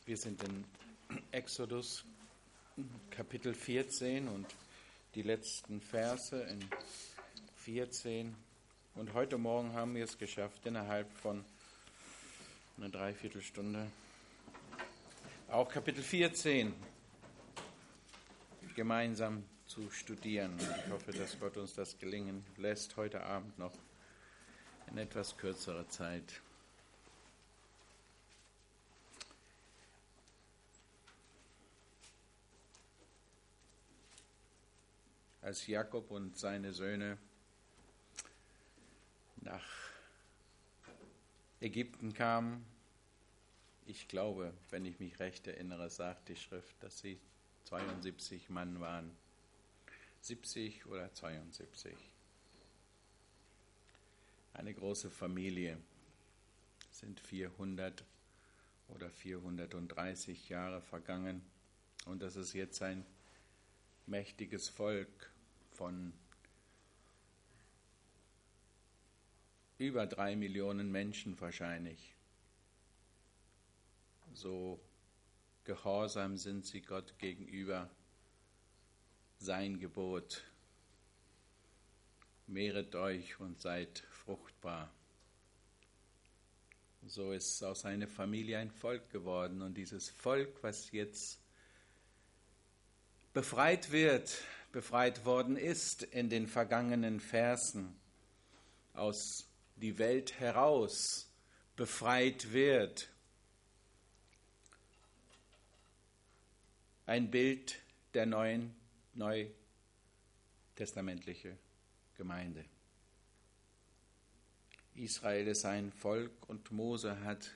Wir sind in Exodus Kapitel 14 und die letzten Verse in 14. Und heute Morgen haben wir es geschafft, innerhalb von einer Dreiviertelstunde auch Kapitel 14 gemeinsam zu studieren. Und ich hoffe, dass Gott uns das gelingen lässt, heute Abend noch in etwas kürzerer Zeit. Als Jakob und seine Söhne nach Ägypten kamen, ich glaube, wenn ich mich recht erinnere, sagt die Schrift, dass sie 72 Mann waren. 70 oder 72. Eine große Familie. Es sind 400 oder 430 Jahre vergangen und das ist jetzt ein mächtiges Volk von über 3 Millionen Menschen wahrscheinlich. So gehorsam sind sie Gott gegenüber. Sein Gebot: mehret euch und seid fruchtbar. So ist aus einer Familie ein Volk geworden. Und dieses Volk, was jetzt befreit worden ist in den vergangenen Versen, aus die Welt heraus befreit wird. Ein Bild der neutestamentlichen Gemeinde. Israel ist ein Volk und Mose hat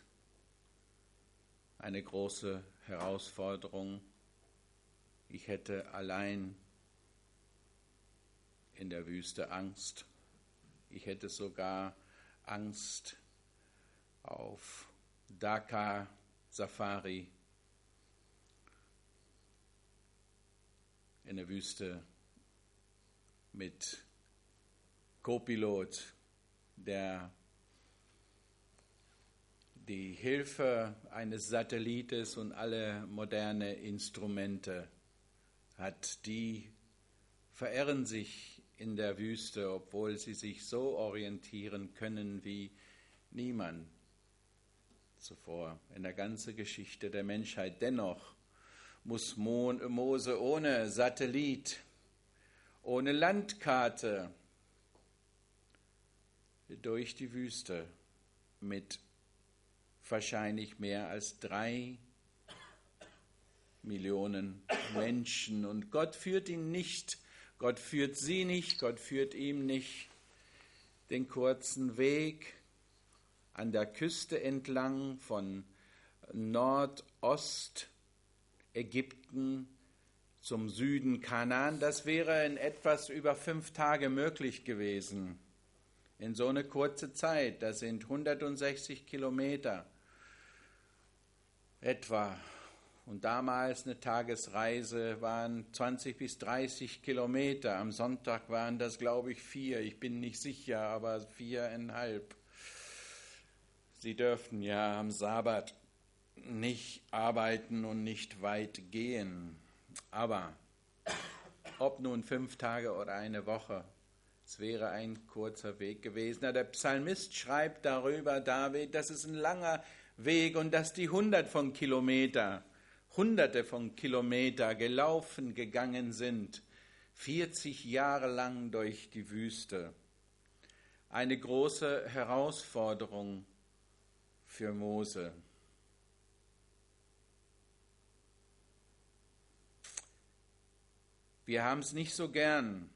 eine große Herausforderung. Ich hätte allein in der Wüste Angst. Ich hätte sogar Angst auf Dakar Safari in der Wüste mit Co-Pilot, der die Hilfe eines Satellites und alle moderne Instrumente hat. Die verirren sich in der Wüste, obwohl sie sich so orientieren können wie niemand zuvor in der ganzen Geschichte der Menschheit. Dennoch muss Mose ohne Satellit, ohne Landkarte durch die Wüste mit wahrscheinlich mehr als 3 Millionen Menschen. Und Gott führt ihn nicht, Gott führt sie nicht, Gott führt ihm nicht den kurzen Weg an der Küste entlang von Nordostägypten zum Süden Kanaan. Das wäre in etwas über 5 Tage möglich gewesen. In so eine kurze Zeit, das sind 160 Kilometer etwa. Und damals eine Tagesreise waren 20 bis 30 Kilometer. Am Sonntag waren das, glaube ich, 4. Ich bin nicht sicher, aber 4,5. Sie dürften ja am Sabbat nicht arbeiten und nicht weit gehen. Aber ob nun 5 Tage oder eine Woche, es wäre ein kurzer Weg gewesen. Der Psalmist schreibt darüber, David, das ist ein langer Weg und dass die Hunderte von Kilometer gelaufen gegangen sind, 40 Jahre lang durch die Wüste. Eine große Herausforderung für Mose. Wir haben es nicht so gern,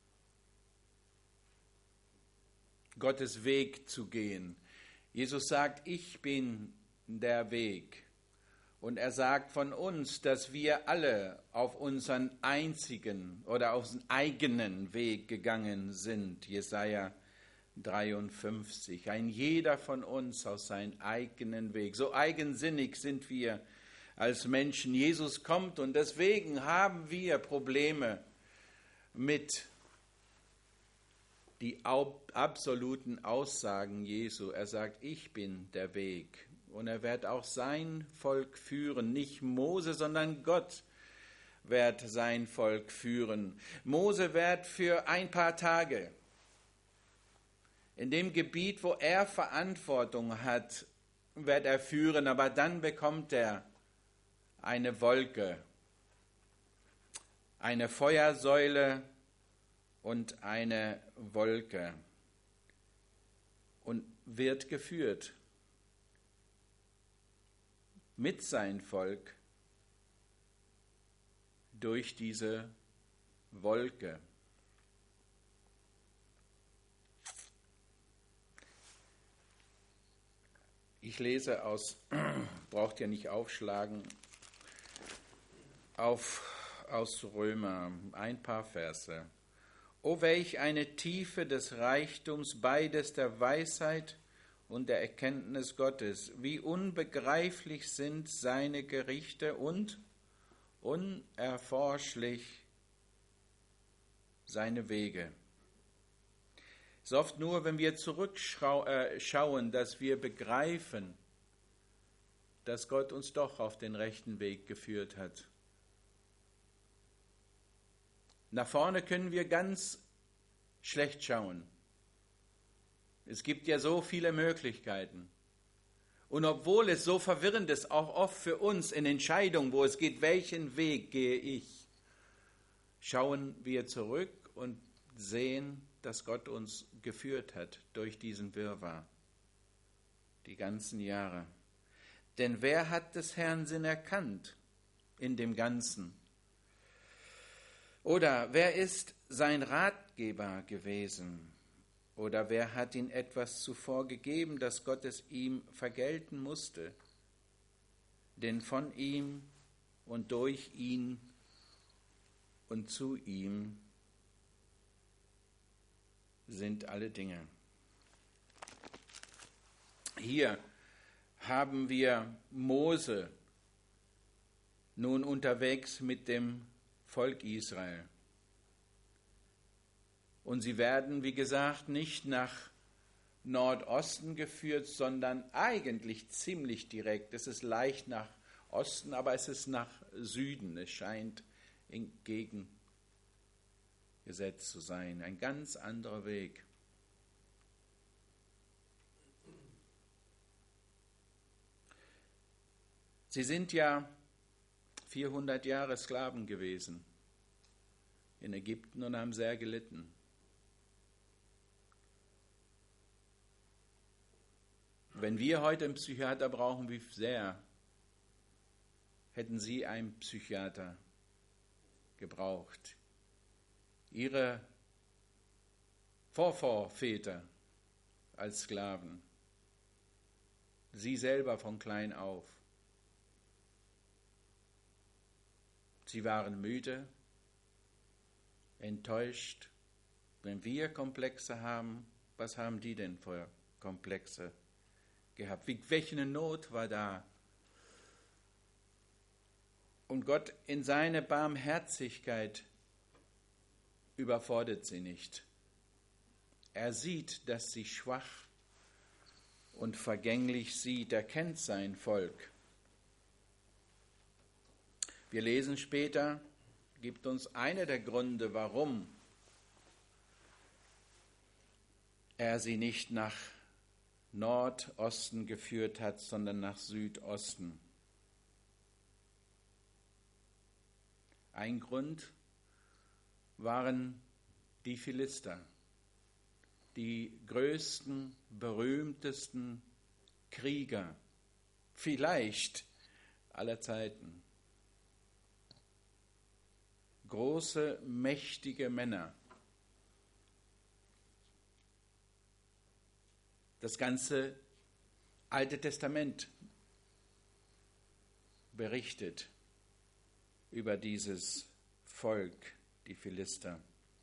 Gottes Weg zu gehen. Jesus sagt, ich bin der Weg. Und er sagt von uns, dass wir alle auf unseren einzigen oder auf unseren eigenen Weg gegangen sind. Jesaja 53. Ein jeder von uns auf seinen eigenen Weg. So eigensinnig sind wir als Menschen. Jesus kommt und deswegen haben wir Probleme mit die absoluten Aussagen Jesu. Er sagt, ich bin der Weg. Und er wird auch sein Volk führen. Nicht Mose, sondern Gott wird sein Volk führen. Mose wird für ein paar Tage in dem Gebiet, wo er Verantwortung hat, wird er führen. Aber dann bekommt er eine Wolke, eine Feuersäule und eine Wolke und wird geführt mit sein Volk durch diese Wolke. Ich lese aus, braucht ihr nicht aufschlagen, aus Römer, ein paar Verse. O welch eine Tiefe des Reichtums, beides der Weisheit und der Erkenntnis Gottes. Wie unbegreiflich sind seine Gerichte und unerforschlich seine Wege. Es ist oft nur, wenn wir zurückschauen, dass wir begreifen, dass Gott uns doch auf den rechten Weg geführt hat. Nach vorne können wir ganz schlecht schauen. Es gibt ja so viele Möglichkeiten. Und obwohl es so verwirrend ist, auch oft für uns in Entscheidungen, wo es geht, welchen Weg gehe ich, schauen wir zurück und sehen, dass Gott uns geführt hat durch diesen Wirrwarr, die ganzen Jahre. Denn wer hat des Herrn Sinn erkannt in dem Ganzen? Oder wer ist sein Ratgeber gewesen? Oder wer hat ihm etwas zuvor gegeben, dass Gott es ihm vergelten musste? Denn von ihm und durch ihn und zu ihm sind alle Dinge. Hier haben wir Mose nun unterwegs mit dem Volk Israel. Und sie werden, wie gesagt, nicht nach Nordosten geführt, sondern eigentlich ziemlich direkt. Es ist leicht nach Osten, aber es ist nach Süden. Es scheint entgegengesetzt zu sein. Ein ganz anderer Weg. Sie sind ja 400 Jahre Sklaven gewesen in Ägypten und haben sehr gelitten. Wenn wir heute einen Psychiater brauchen, wie sehr hätten Sie einen Psychiater gebraucht? Ihre Vorväter als Sklaven, Sie selber von klein auf. Sie waren müde, enttäuscht. Wenn wir Komplexe haben, was haben die denn für Komplexe gehabt? Welche Not war da? Und Gott in seine Barmherzigkeit überfordert sie nicht. Er sieht, dass sie schwach und vergänglich sind. Er kennt sein Volk. Wir lesen später, gibt uns einer der Gründe, warum er sie nicht nach Nordosten geführt hat, sondern nach Südosten. Ein Grund waren die Philister, die größten, berühmtesten Krieger, vielleicht aller Zeiten. Große, mächtige Männer. Das ganze Alte Testament berichtet über dieses Volk, die Philister.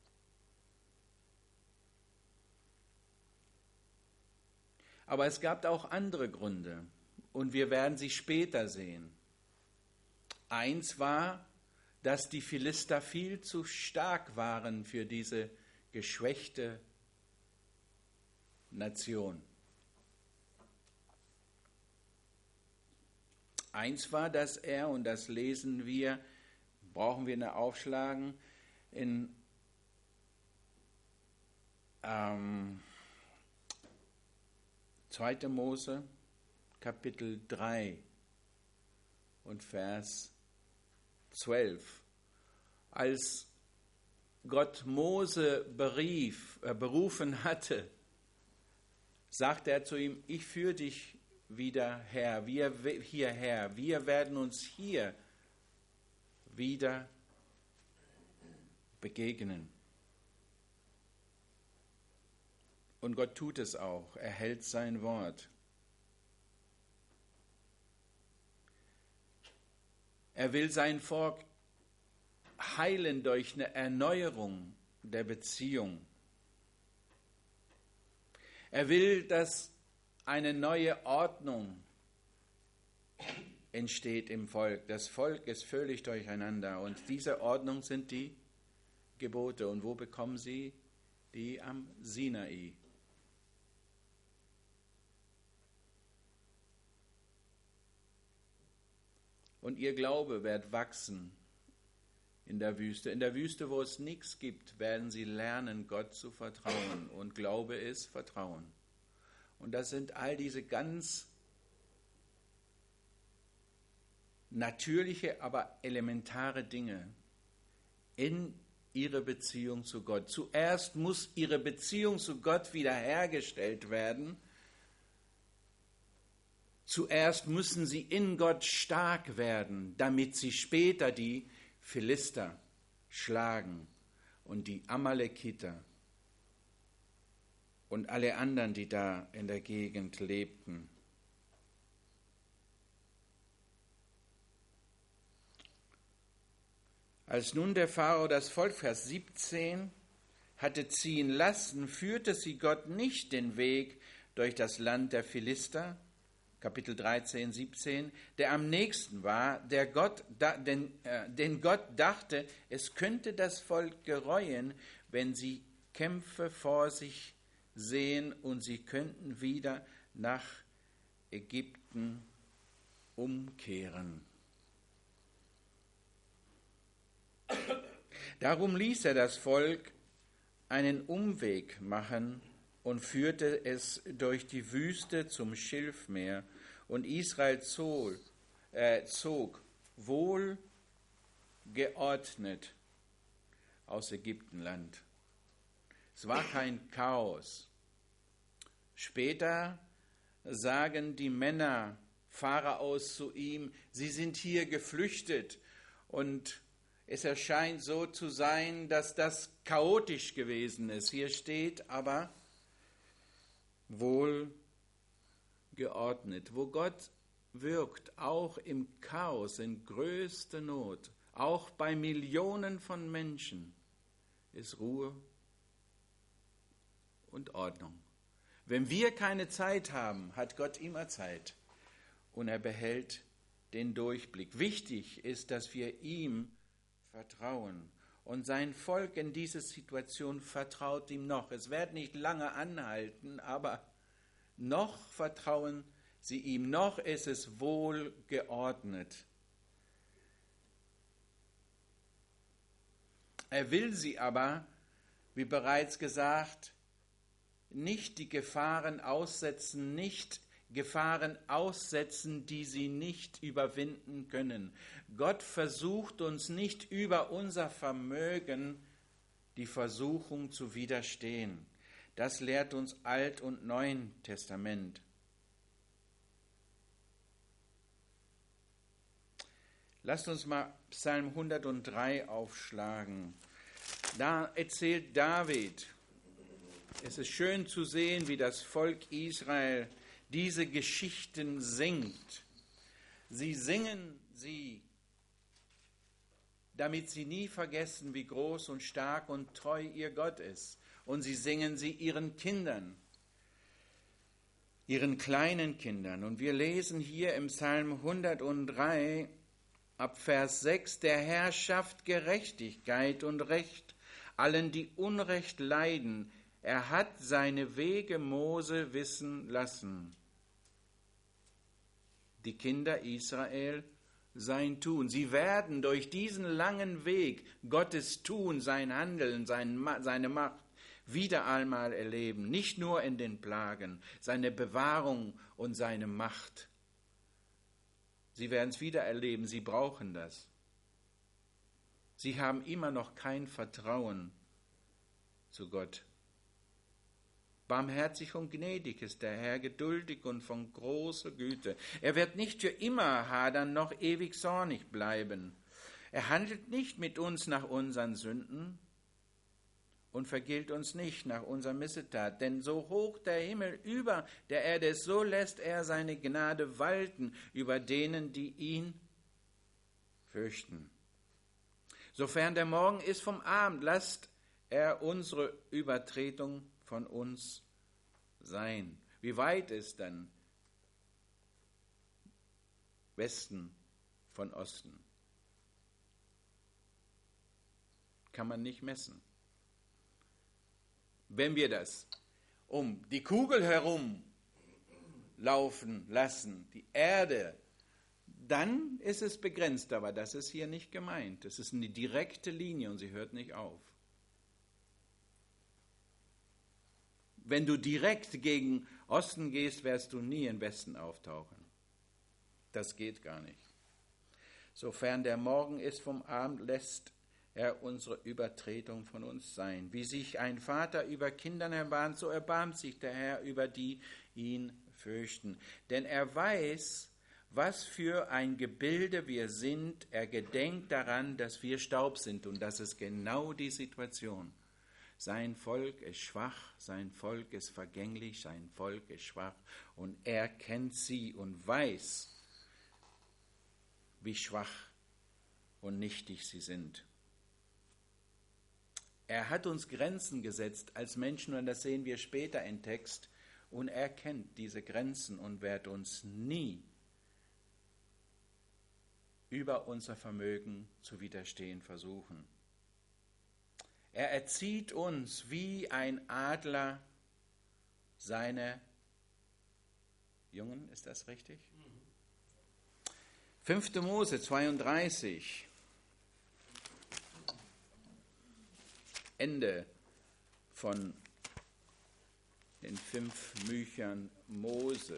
Aber es gab auch andere Gründe und wir werden sie später sehen. Eins war, dass die Philister viel zu stark waren für diese geschwächte Nation. 1 war, dass er, und das lesen wir, brauchen wir nicht aufschlagen, in 2. Mose, Kapitel 3 und Vers 12. Als Gott Mose berufen hatte, sagte er zu ihm, ich führe dich wieder hierher. Wir werden uns hier wieder begegnen. Und Gott tut es auch. Er hält sein Wort. Er will sein Volk heilen durch eine Erneuerung der Beziehung. Er will, dass eine neue Ordnung entsteht im Volk. Das Volk ist völlig durcheinander und diese Ordnung sind die Gebote. Und wo bekommen sie? Die am Sinai. Und ihr Glaube wird wachsen in der Wüste. In der Wüste, wo es nichts gibt, werden sie lernen, Gott zu vertrauen. Und Glaube ist Vertrauen. Und das sind all diese ganz natürliche, aber elementare Dinge in ihre Beziehung zu Gott. Zuerst muss ihre Beziehung zu Gott wiederhergestellt werden. Zuerst müssen sie in Gott stark werden, damit sie später die Philister schlagen und die Amalekiter und alle anderen, die da in der Gegend lebten. Als nun der Pharao das Volk, Vers 17, hatte ziehen lassen, führte sie Gott nicht den Weg durch das Land der Philister, Kapitel 13, 17, der am nächsten war, denn Gott dachte, es könnte das Volk gereuen, wenn sie Kämpfe vor sich sehen und sie könnten wieder nach Ägypten umkehren. Darum ließ er das Volk einen Umweg machen und führte es durch die Wüste zum Schilfmeer. Und Israel zog wohl geordnet aus Ägyptenland. Es war kein Chaos. Später sagen die Männer Pharaos zu ihm, sie sind hier geflüchtet. Und es erscheint so zu sein, dass das chaotisch gewesen ist. Hier steht aber wohl geordnet. Wo Gott wirkt, auch im Chaos, in größter Not, auch bei Millionen von Menschen, ist Ruhe und Ordnung. Wenn wir keine Zeit haben, hat Gott immer Zeit und er behält den Durchblick. Wichtig ist, dass wir ihm vertrauen. Und sein Volk in dieser Situation vertraut ihm noch. Es wird nicht lange anhalten, aber noch vertrauen sie ihm, noch ist es wohl geordnet. Er will sie aber, wie bereits gesagt, nicht die Gefahren aussetzen, die sie nicht überwinden können. Gott versucht uns nicht über unser Vermögen die Versuchung zu widerstehen. Das lehrt uns Alt- und Neuen Testament. Lasst uns mal Psalm 103 aufschlagen. Da erzählt David, es ist schön zu sehen, wie das Volk Israel diese Geschichten singt. Sie singen sie, damit sie nie vergessen, wie groß und stark und treu ihr Gott ist. Und sie singen sie ihren Kindern, ihren kleinen Kindern. Und wir lesen hier im Psalm 103 ab Vers 6, der Herr schafft Gerechtigkeit und Recht allen, die Unrecht leiden. Er hat seine Wege Mose wissen lassen. die Kinder Israel sein Tun. Sie werden durch diesen langen Weg Gottes Tun, sein Handeln, seine Macht wieder einmal erleben. Nicht nur in den Plagen, seine Bewahrung und seine Macht. Sie werden es wieder erleben, sie brauchen das. Sie haben immer noch kein Vertrauen zu Gott. Barmherzig und gnädig ist der Herr, geduldig und von großer Güte. Er wird nicht für immer hadern, noch ewig zornig bleiben. Er handelt nicht mit uns nach unseren Sünden und vergilt uns nicht nach unserer Missetat. Denn so hoch der Himmel über der Erde ist, so lässt er seine Gnade walten über denen, die ihn fürchten. Sofern der Morgen ist vom Abend, lasst er unsere Übertretung von uns sein. Wie weit ist dann Westen von Osten? Kann man nicht messen. Wenn wir das um die Kugel herum laufen lassen, die Erde, dann ist es begrenzt, aber das ist hier nicht gemeint. Es ist eine direkte Linie und sie hört nicht auf. Wenn du direkt gegen Osten gehst, wirst du nie im Westen auftauchen. Das geht gar nicht. Sofern der Morgen ist vom Abend, lässt er unsere Übertretung von uns sein. Wie sich ein Vater über Kindern erbarmt, so erbarmt sich der Herr über die ihn fürchten. Denn er weiß, was für ein Gebilde wir sind. Er gedenkt daran, dass wir Staub sind. Und das ist genau die Situation. Sein Volk ist schwach, sein Volk ist vergänglich, sein Volk ist schwach. Und er kennt sie und weiß, wie schwach und nichtig sie sind. Er hat uns Grenzen gesetzt als Menschen, und das sehen wir später im Text. Und er kennt diese Grenzen und wird uns nie über unser Vermögen zu widerstehen versuchen. Er erzieht uns wie ein Adler seine Jungen, ist das richtig? 5. Mose 32. Ende von den 5 Büchern Mose.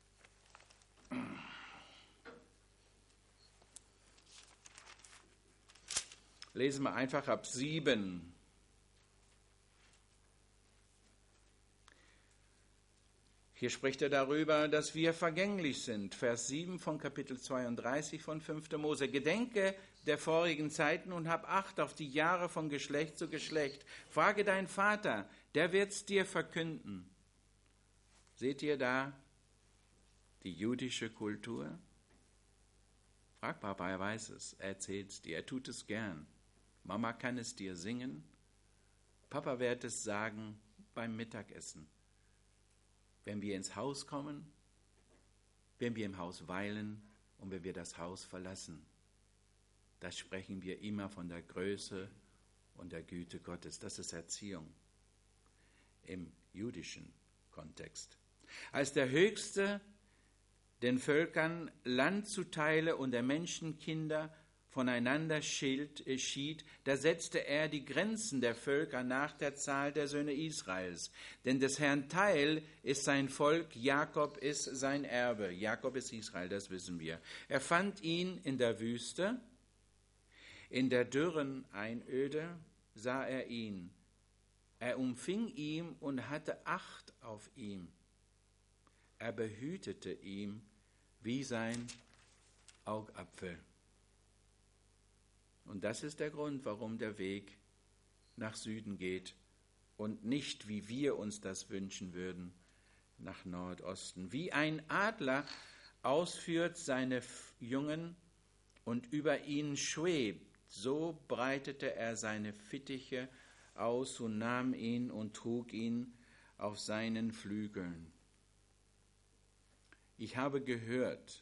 Lesen wir einfach ab 7. Hier spricht er darüber, dass wir vergänglich sind. Vers 7 von Kapitel 32 von 5. Mose. Gedenke der vorigen Zeiten und hab Acht auf die Jahre von Geschlecht zu Geschlecht. Frage deinen Vater, der wird's dir verkünden. Seht ihr da die jüdische Kultur? Frag Papa, er weiß es, er erzählt es dir, er tut es gern. Mama kann es dir singen. Papa wird es sagen beim Mittagessen. Wenn wir ins Haus kommen, wenn wir im Haus weilen und wenn wir das Haus verlassen, da sprechen wir immer von der Größe und der Güte Gottes. Das ist Erziehung im jüdischen Kontext. Als der Höchste den Völkern Land zuteile und der Menschenkinder voneinander schied, da setzte er die Grenzen der Völker nach der Zahl der Söhne Israels. Denn des Herrn Teil ist sein Volk, Jakob ist sein Erbe. Jakob ist Israel, das wissen wir. Er fand ihn in der Wüste, in der dürren Einöde sah er ihn. Er umfing ihn und hatte Acht auf ihm. Er behütete ihn wie sein Augapfel. Und das ist der Grund, warum der Weg nach Süden geht und nicht, wie wir uns das wünschen würden, nach Nordosten. Wie ein Adler ausführt seine Jungen und über ihnen schwebt, so breitete er seine Fittiche aus und nahm ihn und trug ihn auf seinen Flügeln. Ich habe gehört,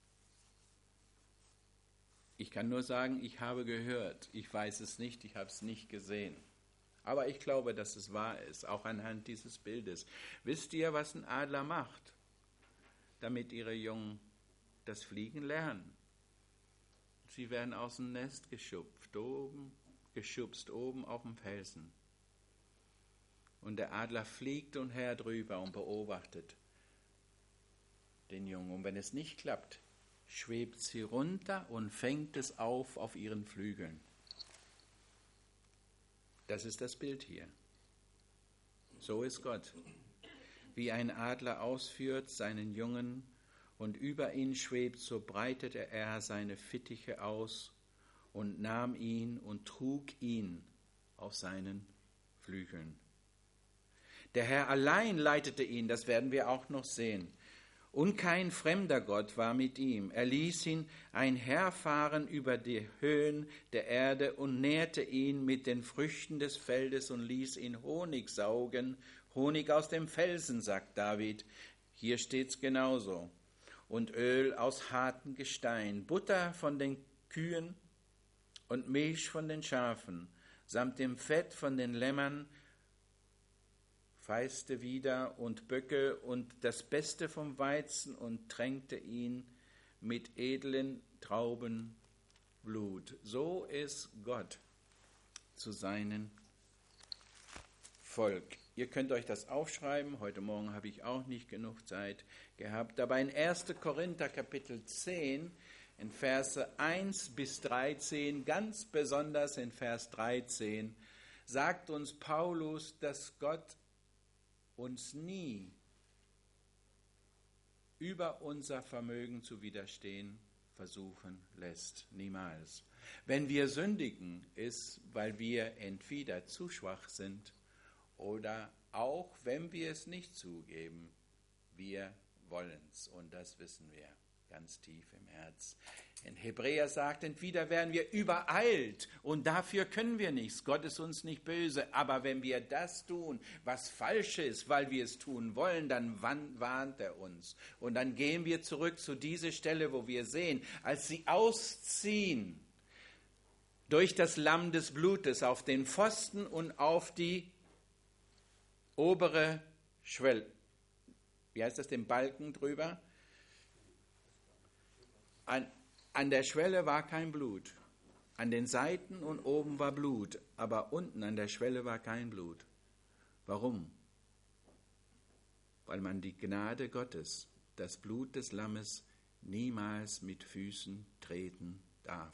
ich kann nur sagen, ich habe gehört. Ich weiß es nicht, ich habe es nicht gesehen. Aber ich glaube, dass es wahr ist, auch anhand dieses Bildes. Wisst ihr, was ein Adler macht, damit ihre Jungen das Fliegen lernen. Sie werden aus dem Nest geschubst oben auf dem Felsen. Und der Adler fliegt umher drüber und beobachtet den Jungen. Und wenn es nicht klappt, schwebt sie runter und fängt es auf ihren Flügeln. Das ist das Bild hier. So ist Gott. Wie ein Adler ausführt seinen Jungen und über ihn schwebt, so breitete er seine Fittiche aus und nahm ihn und trug ihn auf seinen Flügeln. Der Herr allein leitete ihn, das werden wir auch noch sehen. Und kein fremder Gott war mit ihm. Er ließ ihn einherfahren über die Höhen der Erde und nährte ihn mit den Früchten des Feldes und ließ ihn Honig saugen. Honig aus dem Felsen, sagt David. Hier steht's genauso. Und Öl aus hartem Gestein, Butter von den Kühen und Milch von den Schafen, samt dem Fett von den Lämmern, feiste wieder und Böcke und das Beste vom Weizen und tränkte ihn mit edlen Traubenblut. So ist Gott zu seinem Volk. Ihr könnt euch das aufschreiben. Heute Morgen habe ich auch nicht genug Zeit gehabt. Aber in 1. Korinther Kapitel 10, in Verse 1 bis 13, ganz besonders in Vers 13, sagt uns Paulus, dass Gott uns nie über unser Vermögen zu widerstehen versuchen lässt. Niemals. Wenn wir sündigen, ist, weil wir entweder zu schwach sind oder auch, wenn wir es nicht zugeben, wir wollen es. Und das wissen wir ganz tief im Herz. In Hebräer sagt, entweder werden wir übereilt und dafür können wir nichts. Gott ist uns nicht böse. Aber wenn wir das tun, was falsch ist, weil wir es tun wollen, dann warnt er uns. Und dann gehen wir zurück zu dieser Stelle, wo wir sehen, als sie ausziehen durch das Lamm des Blutes auf den Pfosten und auf die obere Schwelle. Wie heißt das, den Balken drüber? An der Schwelle war kein Blut. An den Seiten und oben war Blut, aber unten an der Schwelle war kein Blut. Warum? Weil man die Gnade Gottes, das Blut des Lammes, niemals mit Füßen treten darf.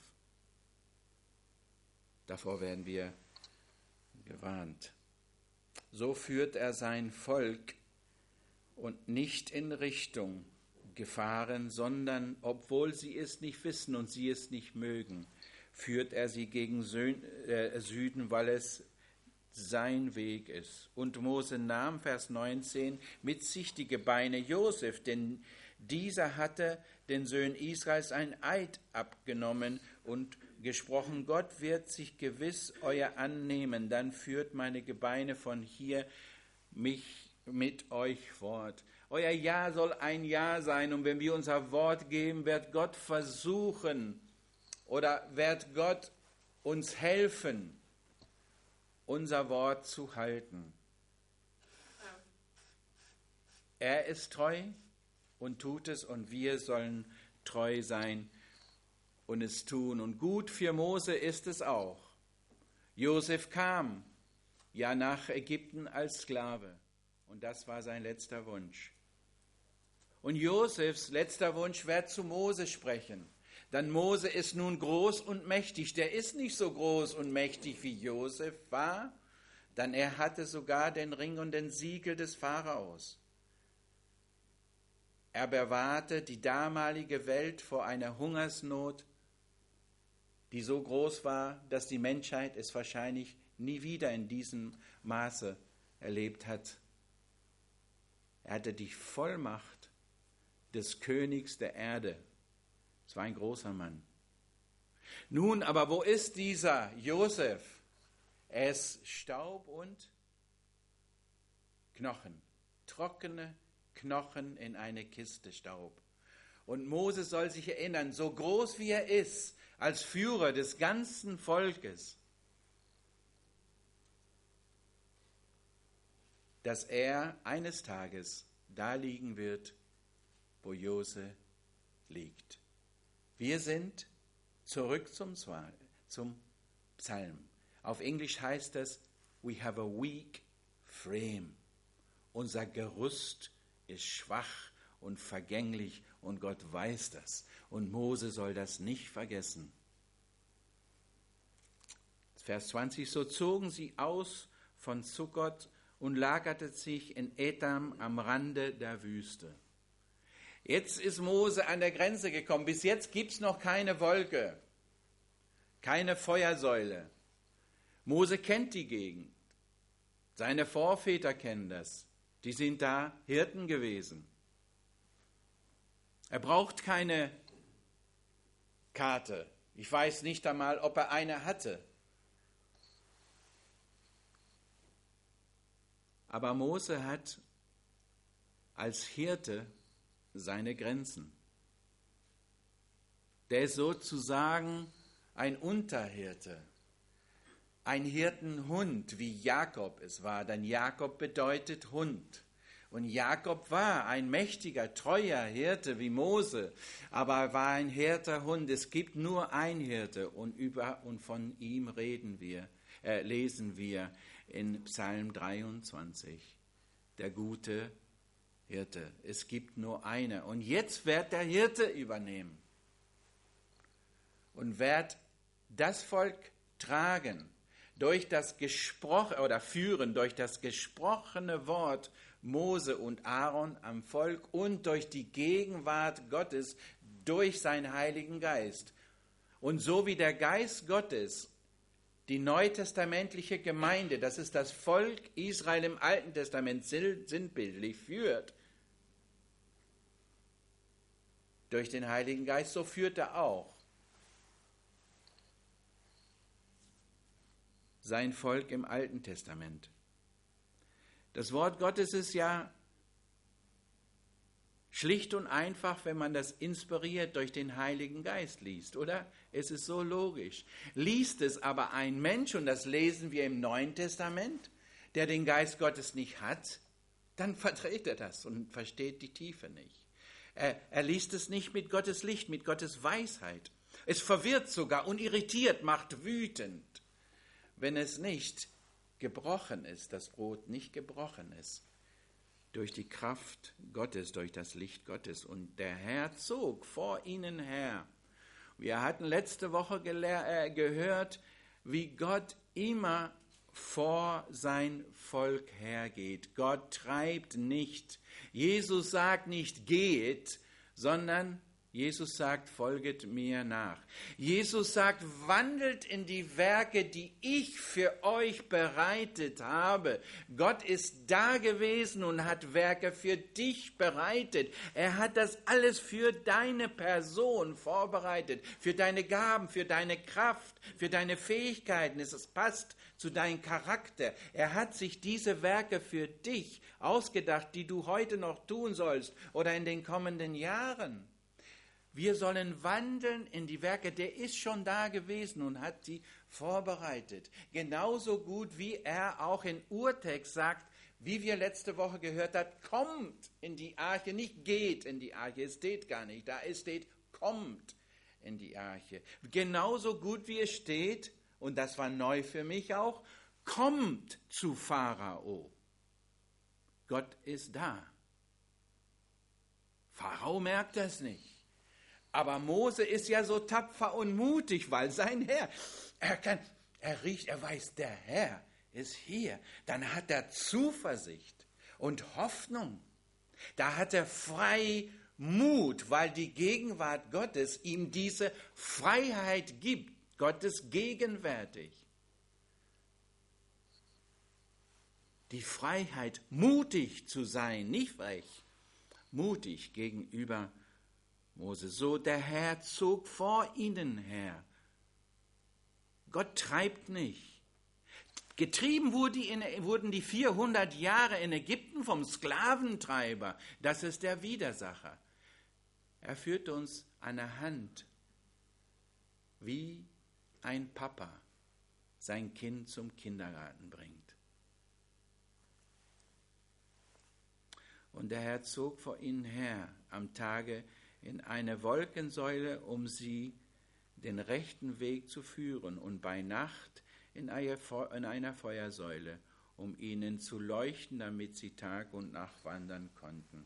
Davor werden wir gewarnt. So führt er sein Volk und nicht in Richtung Gefahren, sondern, obwohl sie es nicht wissen und sie es nicht mögen, führt er sie gegen Süden, weil es sein Weg ist. Und Mose nahm, Vers 19, mit sich die Gebeine Josef, denn dieser hatte den Söhnen Israels ein Eid abgenommen und gesprochen, Gott wird sich gewiss euer annehmen, dann führt meine Gebeine von hier mich mit euch fort. Euer Ja soll ein Ja sein und wenn wir unser Wort geben, wird Gott versuchen oder wird Gott uns helfen, unser Wort zu halten. Er ist treu und tut es und wir sollen treu sein und es tun. Und gut für Mose ist es auch. Josef kam ja nach Ägypten als Sklave und das war sein letzter Wunsch. Und Josefs letzter Wunsch wird zu Mose sprechen. Denn Mose ist nun groß und mächtig. Der ist nicht so groß und mächtig wie Josef war, denn er hatte sogar den Ring und den Siegel des Pharaos. Er bewahrte die damalige Welt vor einer Hungersnot, die so groß war, dass die Menschheit es wahrscheinlich nie wieder in diesem Maße erlebt hat. Er hatte die Vollmacht des Königs der Erde. Es war ein großer Mann. Nun, aber wo ist dieser Josef? Er ist Staub und Knochen. Trockene Knochen in eine Kiste Staub. Und Mose soll sich erinnern, so groß wie er ist, als Führer des ganzen Volkes, dass er eines Tages da liegen wird, wo Josef liegt. Wir sind zurück zum Psalm. Auf Englisch heißt es, we have a weak frame. Unser Gerüst ist schwach und vergänglich und Gott weiß das. Und Mose soll das nicht vergessen. Vers 20, so zogen sie aus von Sukkot und lagerten sich in Etam am Rande der Wüste. Jetzt ist Mose an der Grenze gekommen. Bis jetzt gibt es noch keine Wolke, keine Feuersäule. Mose kennt die Gegend. Seine Vorväter kennen das. Die sind da Hirten gewesen. Er braucht keine Karte. Ich weiß nicht einmal, ob er eine hatte. Aber Mose hat als Hirte seine Grenzen. Der ist sozusagen ein Unterhirte, ein Hirtenhund, wie Jakob es war, denn Jakob bedeutet Hund. Und Jakob war ein mächtiger, treuer Hirte wie Mose, aber er war ein Hirterhund. Es gibt nur ein Hirte und von ihm lesen wir in Psalm 23, der gute Hirte. Es gibt nur eine. Und jetzt wird der Hirte übernehmen und wird das Volk tragen durch das führen durch das gesprochene Wort Mose und Aaron am Volk und durch die Gegenwart Gottes durch seinen Heiligen Geist. Und so wie der Geist Gottes die neutestamentliche Gemeinde, das ist das Volk Israel im Alten Testament sinnbildlich führt, durch den Heiligen Geist, so führt er auch sein Volk im Alten Testament. Das Wort Gottes ist ja schlicht und einfach, wenn man das inspiriert durch den Heiligen Geist liest, oder? Es ist so logisch. Liest es aber ein Mensch, und das lesen wir im Neuen Testament, der den Geist Gottes nicht hat, dann verdreht er das und versteht die Tiefe nicht. Er liest es nicht mit Gottes Licht, mit Gottes Weisheit. Es verwirrt sogar und irritiert, macht wütend, wenn es nicht gebrochen ist, das Brot nicht gebrochen ist. Durch die Kraft Gottes, durch das Licht Gottes. Und der Herr zog vor ihnen her. Wir hatten letzte Woche gehört, wie Gott immer vor sein Volk hergeht. Gott treibt nicht. Jesus sagt nicht, geht, sondern Jesus sagt, folget mir nach. Jesus sagt, wandelt in die Werke, die ich für euch bereitet habe. Gott ist da gewesen und hat Werke für dich bereitet. Er hat das alles für deine Person vorbereitet, für deine Gaben, für deine Kraft, für deine Fähigkeiten. Es passt zu deinem Charakter. Er hat sich diese Werke für dich ausgedacht, die du heute noch tun sollst oder in den kommenden Jahren. Wir sollen wandeln in die Werke, der ist schon da gewesen und hat sie vorbereitet. Genauso gut wie er auch in Urtext sagt, wie wir letzte Woche gehört haben, kommt in die Arche, nicht geht in die Arche, es steht gar nicht, da es steht, kommt in die Arche. Genauso gut wie es steht, und das war neu für mich auch, kommt zu Pharao. Gott ist da. Pharao merkt das nicht. Aber Mose ist ja so tapfer und mutig, weil sein Herr, er riecht, er weiß, der Herr ist hier. Dann hat er Zuversicht und Hoffnung. Da hat er frei Mut, weil die Gegenwart Gottes ihm diese Freiheit gibt. Gott ist gegenwärtig. Die Freiheit, mutig zu sein, nicht frech, mutig gegenüber Mose. So der Herr zog vor ihnen her. Gott treibt nicht. Getrieben wurden die 400 Jahre in Ägypten vom Sklaventreiber. Das ist der Widersacher. Er führt uns an der Hand, wie ein Papa sein Kind zum Kindergarten bringt. Und der Herr zog vor ihnen her am Tage in eine Wolkensäule, um sie den rechten Weg zu führen, und bei Nacht in einer Feuersäule, um ihnen zu leuchten, damit sie Tag und Nacht wandern konnten.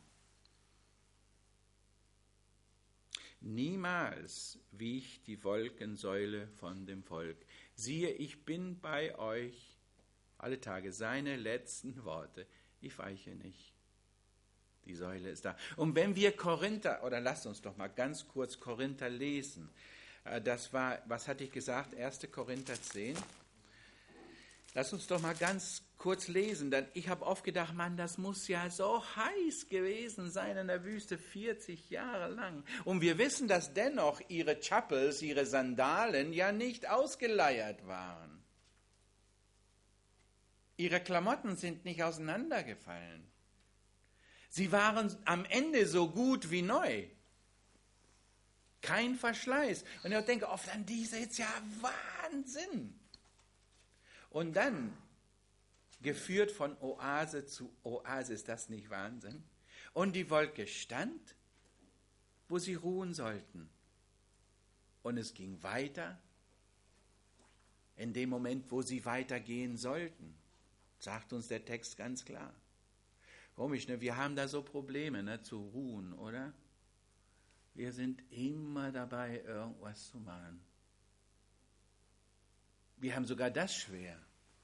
Niemals wich die Wolkensäule von dem Volk. Siehe, ich bin bei euch alle Tage. Seine letzten Worte. Ich weiche nicht. Die Säule ist da. Und wenn wir Korinther, oder lasst uns doch mal ganz kurz Korinther lesen. Das war, was hatte ich gesagt, 1. Korinther 10. Lass uns doch mal ganz kurz lesen. Denn ich habe oft gedacht, Mann, das muss ja so heiß gewesen sein in der Wüste, 40 Jahre lang. Und wir wissen, dass dennoch ihre Chapels, ihre Sandalen ja nicht ausgeleiert waren. Ihre Klamotten sind nicht auseinandergefallen. Sie waren am Ende so gut wie neu. Kein Verschleiß. Und ich denke oft an diese jetzt, ja Wahnsinn. Und dann, geführt von Oase zu Oase, ist das nicht Wahnsinn? Und die Wolke stand, wo sie ruhen sollten. Und es ging weiter, in dem Moment, wo sie weitergehen sollten. Sagt uns der Text ganz klar. Komisch, ne? Wir haben da so Probleme, ne? Zu ruhen, oder? Wir sind immer dabei, irgendwas zu machen. Wir haben sogar das schwer,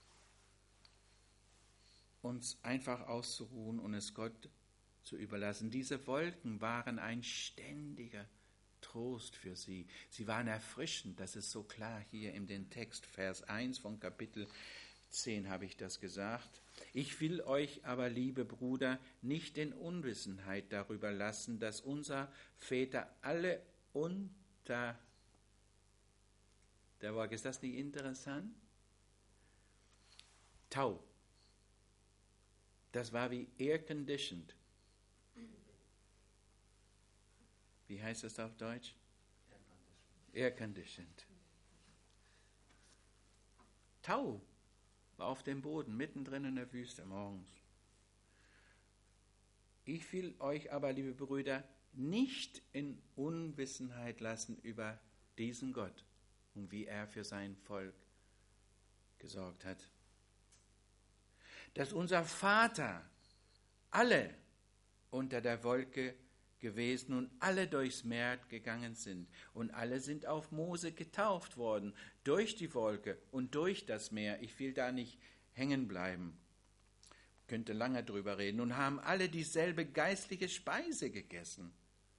uns einfach auszuruhen und es Gott zu überlassen. Diese Wolken waren ein ständiger Trost für sie. Sie waren erfrischend, das ist so klar hier in dem Text, Vers 1 von Kapitel 10 habe ich das gesagt. Ich will euch aber, liebe Brüder, nicht in Unwissenheit darüber lassen, dass unsere Väter alle unter der Wolke. Ist das nicht interessant? Tau. Das war wie air conditioned. Wie heißt das auf Deutsch? Air conditioned. Tau war auf dem Boden, mittendrin in der Wüste morgens. Ich will euch aber, liebe Brüder, nicht in Unwissenheit lassen über diesen Gott und wie er für sein Volk gesorgt hat. Dass unser Vater alle unter der Wolke gewesen und alle durchs Meer gegangen sind. Und alle sind auf Mose getauft worden, durch die Wolke und durch das Meer. Ich will da nicht hängen bleiben, könnte lange drüber reden. Und haben alle dieselbe geistliche Speise gegessen.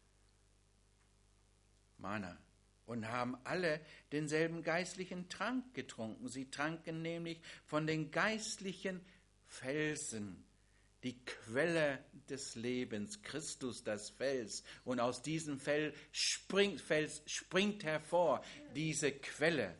Manna. Und haben alle denselben geistlichen Trank getrunken. Sie tranken nämlich von den geistlichen Felsen, die Quelle des Lebens, Christus das Fels. Und aus diesem Fels springt hervor diese Quelle.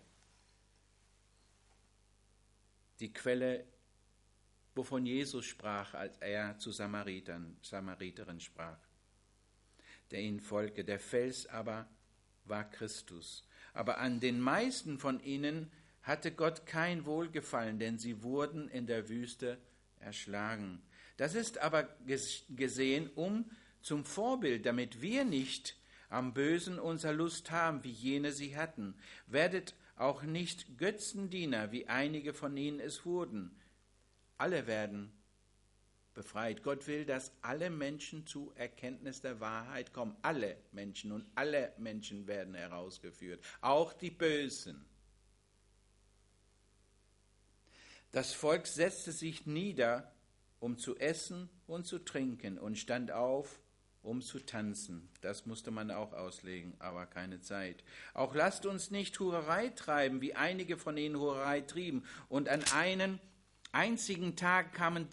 Die Quelle, wovon Jesus sprach, als er zu Samariterin sprach, der ihnen folgte. Der Fels aber war Christus. Aber an den meisten von ihnen hatte Gott kein Wohlgefallen, denn sie wurden in der Wüste erschlagen. Das ist aber gesehen zum Vorbild, damit wir nicht am Bösen unsere Lust haben, wie jene sie hatten. Werdet auch nicht Götzendiener, wie einige von ihnen es wurden. Alle werden befreit. Gott will, dass alle Menschen zu Erkenntnis der Wahrheit kommen. Alle Menschen, und alle Menschen werden herausgeführt, auch die Bösen. Das Volk setzte sich nieder, um zu essen und zu trinken, und stand auf, um zu tanzen. Das musste man auch auslegen, aber keine Zeit. Auch lasst uns nicht Hurerei treiben, wie einige von ihnen Hurerei trieben. Und an einen einzigen Tag kamen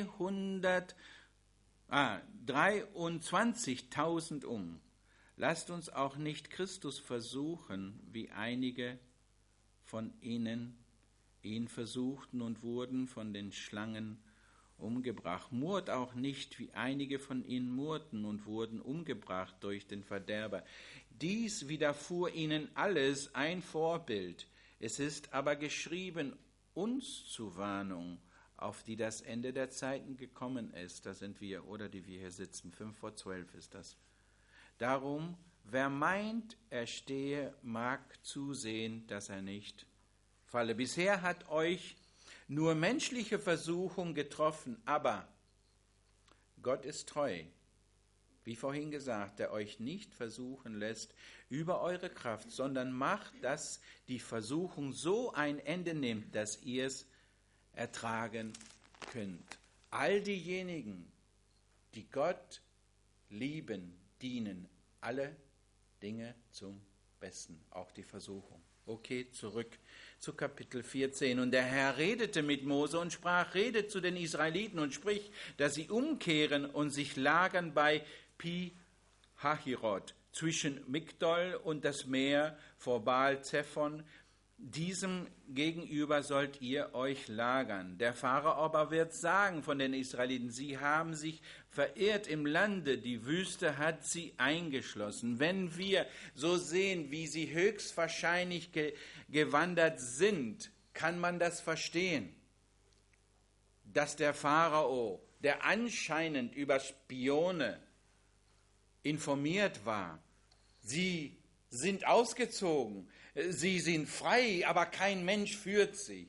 23.000 um. Lasst uns auch nicht Christus versuchen, wie einige von ihnen ihn versuchten und wurden von den Schlangen umgebracht. Murrt auch nicht, wie einige von ihnen murrten und wurden umgebracht durch den Verderber. Dies widerfuhr ihnen alles ein Vorbild. Es ist aber geschrieben, uns zur Warnung, auf die das Ende der Zeiten gekommen ist. Da sind wir, oder die wir hier sitzen. 11:55 ist das. Darum, wer meint, er stehe, mag zusehen, dass er nicht falle. Bisher hat euch nur menschliche Versuchung getroffen, aber Gott ist treu, wie vorhin gesagt, der euch nicht versuchen lässt über eure Kraft, sondern macht, dass die Versuchung so ein Ende nimmt, dass ihr es ertragen könnt. All diejenigen, die Gott lieben, dienen alle Dinge zum Besten, auch die Versuchung. Okay, zurück zu Kapitel 14. Und der Herr redete mit Mose und sprach, redet zu den Israeliten und sprich, dass sie umkehren und sich lagern bei Pi-Hahirot zwischen Migdol und das Meer vor Baal-Zephon. Diesem gegenüber sollt ihr euch lagern. Der Pharao aber wird sagen von den Israeliten, sie haben sich verirrt im Lande, die Wüste hat sie eingeschlossen. Wenn wir so sehen, wie sie höchstwahrscheinlich gewandert sind, kann man das verstehen, dass der Pharao, der anscheinend über Spione informiert war, sie sind ausgezogen, sie sind frei, aber kein Mensch führt sie.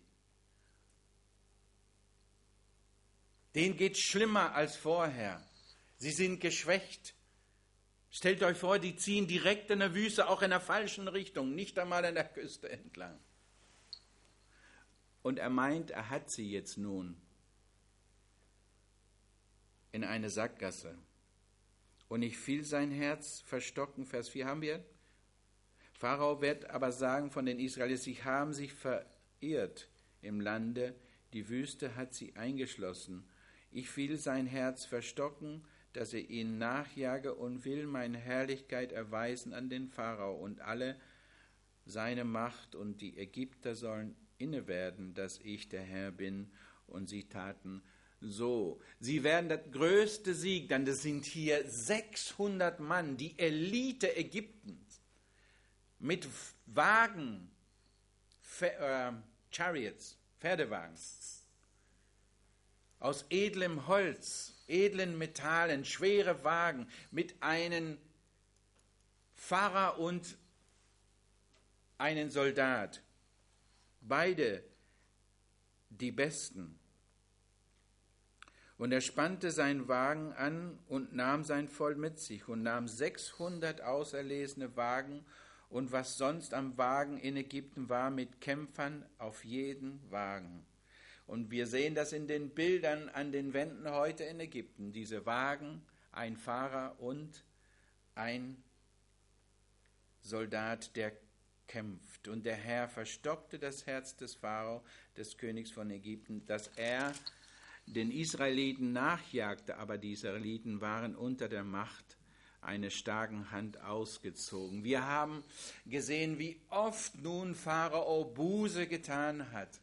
Denen geht es schlimmer als vorher. Sie sind geschwächt. Stellt euch vor, die ziehen direkt in der Wüste, auch in der falschen Richtung, nicht einmal an der Küste entlang. Und er meint, er hat sie jetzt nun in eine Sackgasse. Und ich fiel sein Herz verstocken, Vers 4 haben wir. Pharao wird aber sagen von den Israeliten, sie haben sich verirrt im Lande, die Wüste hat sie eingeschlossen. Ich will sein Herz verstocken, dass er ihnen nachjage und will meine Herrlichkeit erweisen an den Pharao und alle seine Macht und die Ägypter sollen inne werden, dass ich der Herr bin. Und sie taten so. Sie werden das größte Sieg, denn das sind hier 600 Mann, die Elite Ägyptens. Mit Wagen, Chariots, Pferdewagen, aus edlem Holz, edlen Metallen, schwere Wagen, mit einem Pfarrer und einem Soldat. Beide die Besten. Und er spannte seinen Wagen an und nahm sein Volk mit sich und nahm 600 auserlesene Wagen und was sonst am Wagen in Ägypten war, mit Kämpfern auf jeden Wagen. Und wir sehen das in den Bildern an den Wänden heute in Ägypten. Diese Wagen, ein Fahrer und ein Soldat, der kämpft. Und der Herr verstockte das Herz des Pharao, des Königs von Ägypten, dass er den Israeliten nachjagte, aber die Israeliten waren unter der Macht einer starken Hand ausgezogen. Wir haben gesehen, wie oft nun Pharao Buße getan hat.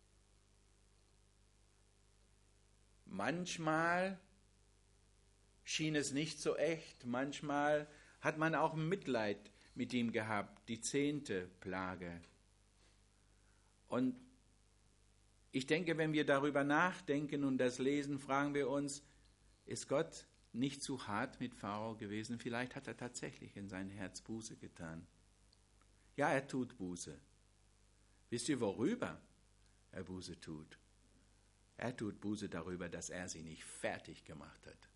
Manchmal schien es nicht so echt, manchmal hat man auch Mitleid mit ihm gehabt, die 10. Plage. Und ich denke, wenn wir darüber nachdenken und das lesen, fragen wir uns, ist Gott nicht zu hart mit Pharao gewesen? Vielleicht hat er tatsächlich in sein Herz Buße getan. Ja, er tut Buße. Wisst ihr, worüber er Buße tut? Er tut Buße darüber, dass er sie nicht fertig gemacht hat.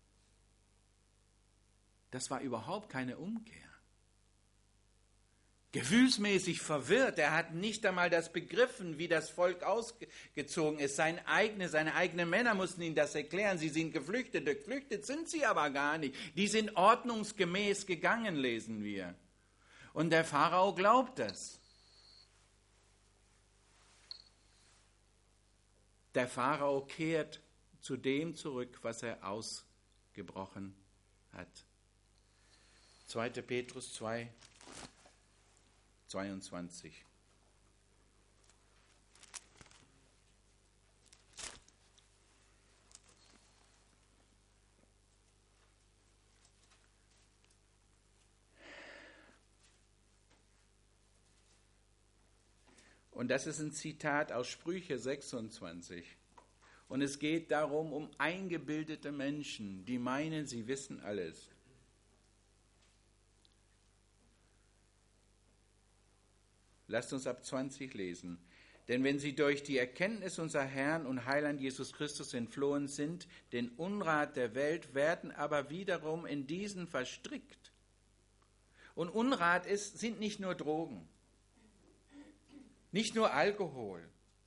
Das war überhaupt keine Umkehr. Gefühlsmäßig verwirrt, er hat nicht einmal das begriffen, wie das Volk ausgezogen ist. Seine eigenen Männer mussten ihm das erklären. Sie sind geflüchtet. Geflüchtet sind sie aber gar nicht. Die sind ordnungsgemäß gegangen, lesen wir. Und der Pharao glaubt das. Der Pharao kehrt zu dem zurück, was er ausgebrochen hat. 2. Petrus 2, 22. Und das ist ein Zitat aus Sprüche 26. Und es geht darum, um eingebildete Menschen, die meinen, sie wissen alles. Lasst uns ab 20 lesen. Denn wenn sie durch die Erkenntnis unserer Herrn und Heiland Jesus Christus entflohen sind, den Unrat der Welt, werden aber wiederum in diesen verstrickt. Und Unrat sind nicht nur Drogen, nicht nur Alkohol,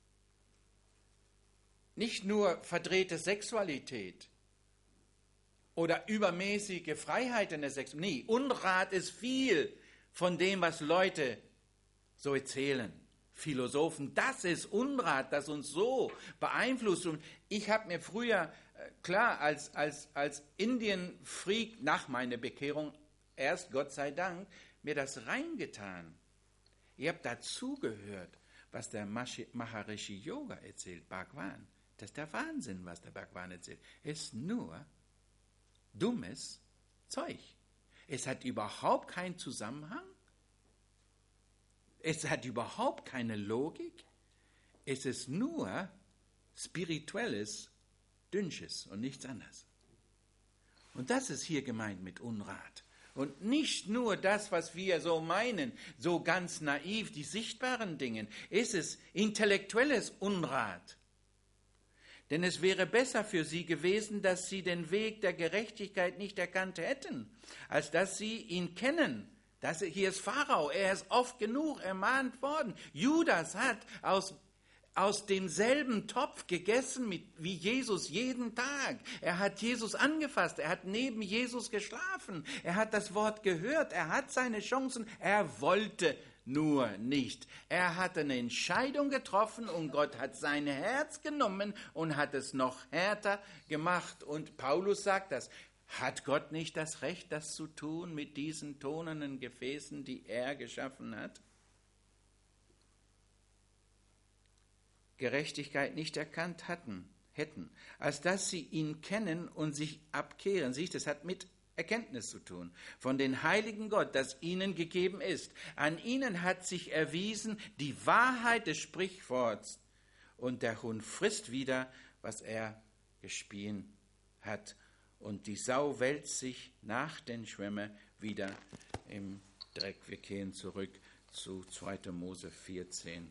nicht nur verdrehte Sexualität oder übermäßige Freiheit in der Sexualität. Nee, Unrat ist viel von dem, was Leute so erzählen. Philosophen, das ist Unrat, das uns so beeinflusst. Und ich habe mir früher, klar, als Indien-Freak nach meiner Bekehrung, erst Gott sei Dank, mir das reingetan. Ich habe dazugehört, was der Maharishi Yoga erzählt, Bhagwan. Das ist der Wahnsinn, was der Bhagwan erzählt. Es ist nur dummes Zeug. Es hat überhaupt keinen Zusammenhang. Es hat überhaupt keine Logik. Es ist nur spirituelles Dünnsches und nichts anderes. Und das ist hier gemeint mit Unrat. Und nicht nur das, was wir so meinen, so ganz naiv, die sichtbaren Dinge. Es ist intellektuelles Unrat. Denn es wäre besser für sie gewesen, dass sie den Weg der Gerechtigkeit nicht erkannt hätten, als dass sie ihn kennen. Hier ist Pharao, er ist oft genug ermahnt worden. Judas hat aus demselben Topf gegessen wie Jesus jeden Tag. Er hat Jesus angefasst, er hat neben Jesus geschlafen, er hat das Wort gehört, er hat seine Chancen, er wollte nur nicht. Er hat eine Entscheidung getroffen und Gott hat sein Herz genommen und hat es noch härter gemacht. Und Paulus sagt das. Hat Gott nicht das Recht, das zu tun mit diesen tonenden Gefäßen, die er geschaffen hat? Gerechtigkeit nicht erkannt hätten, als dass sie ihn kennen und sich abkehren. Siehst, das hat mit Erkenntnis zu tun. Von den Heiligen Gott, das ihnen gegeben ist. An ihnen hat sich erwiesen die Wahrheit des Sprichworts. Und der Hund frisst wieder, was er gespien hat. Und die Sau wälzt sich nach den Schwämmen wieder im Dreck. Wir kehren zurück zu 2. Mose 14,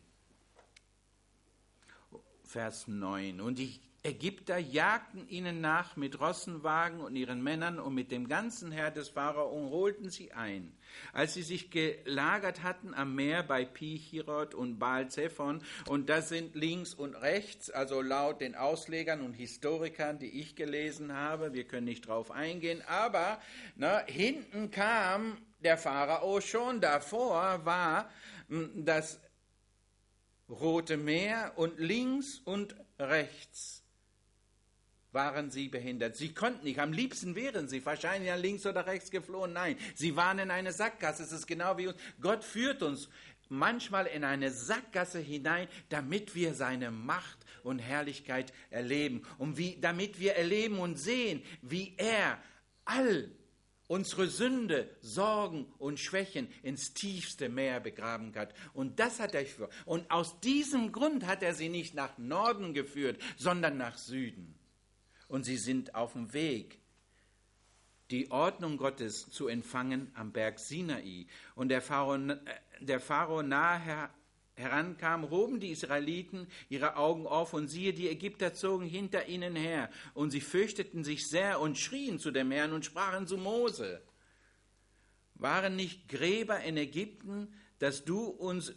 Vers 9. Und die Ägypter jagten ihnen nach mit Rossenwagen und ihren Männern und mit dem ganzen Heer des Pharao und holten sie ein. Als sie sich gelagert hatten am Meer bei Pi-Hirot und Baal-Zephon, und das sind links und rechts, also laut den Auslegern und Historikern, die ich gelesen habe, wir können nicht drauf eingehen, aber hinten kam der Pharao schon, davor war das Rote Meer und links und rechts waren sie behindert. Sie konnten nicht. Am liebsten wären sie wahrscheinlich nach links oder rechts geflohen. Nein, sie waren in eine Sackgasse. Es ist genau wie uns. Gott führt uns manchmal in eine Sackgasse hinein, damit wir seine Macht und Herrlichkeit erleben. Und damit wir erleben und sehen, wie er all unsere Sünde, Sorgen und Schwächen ins tiefste Meer begraben hat. Und das hat er für. Und aus diesem Grund hat er sie nicht nach Norden geführt, sondern nach Süden. Und sie sind auf dem Weg, die Ordnung Gottes zu empfangen am Berg Sinai. Und der Pharao nahe herankam, hoben die Israeliten ihre Augen auf und siehe, die Ägypter zogen hinter ihnen her. Und sie fürchteten sich sehr und schrien zu dem Herrn und sprachen zu Mose: Waren nicht Gräber in Ägypten, dass du uns